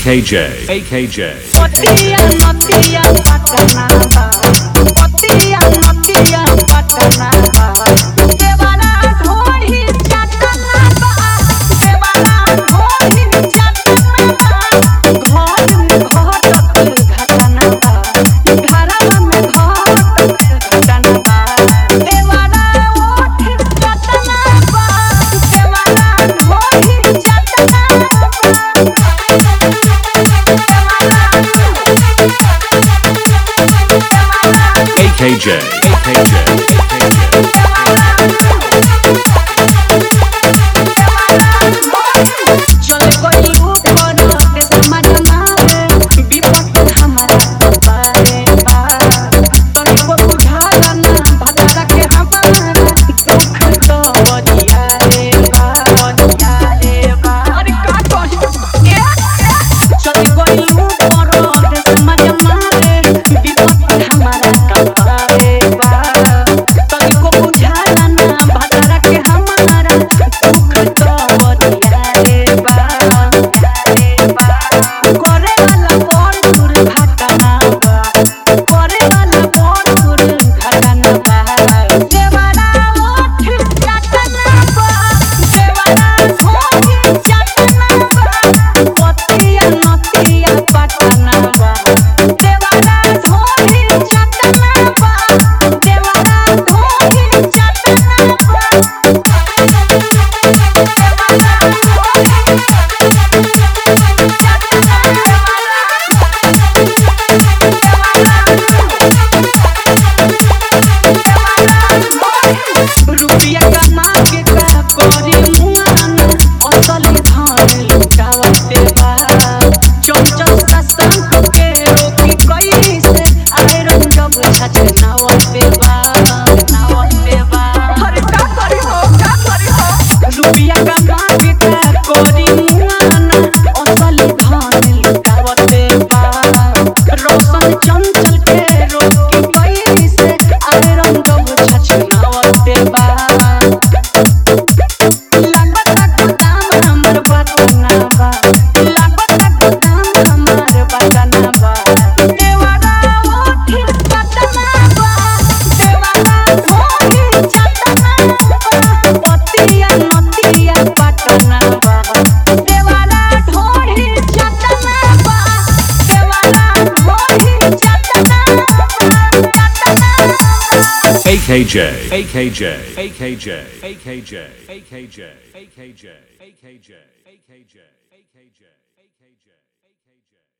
AKJ, AKJ. Potia notia patna ba, potia notia patna ba, devara dhoi chatna ba, devara dhoi chatna ba, ghar mein ghatak ghatna ba, dhara mein ghatak ghatna ba, devara oth chatna ba, devara dhoi chatna ba. AKJ, AKJ, चले गई ऊपर के समझ मारे विपत हमारा बारे बार तोरे को बुझाला ना भतरा के हमारा दुख तो बदिया रे बा अरे का कहि चले गई ऊपर के समझ मारे विपत हमारा बारे बार तोरे को बुझाला ना भतरा के हमारा दुख तो बदिया रे बा करे वाला बोल दुर्घटना बा करे वाला बोल दुर्घटना बा देवारा ओठ चटना बा देवारा धोती चटना बा पतिया नतिया पटना बा देवारा धोती चटना बा देवारा धोती चटना बा रुपया कमा के का करी मुआना असली धन लुटावते बा चंचल ससंग के रोकी कैसे आयरन जब छचनावते बा अरे का करी हो रुपया कमा के का करी मुआना असली धन लुटावते बा रोशन चंचल के रोकी कैसे आयरन जब छचनावते बा लागता गोदाम हमर बटना बा लागता गोदाम हमर बटना बा देवारा ओठ चटना बा देवारा धोती चटना बा पतिया नतिया पटना बा देवारा धोती चटना बा देवारा धोती चटना बा AKJ, AKJ, AKJ, AKJ, AKJ, AKJ, AKJ, AKJ, AKJ, AKJ, AKJ.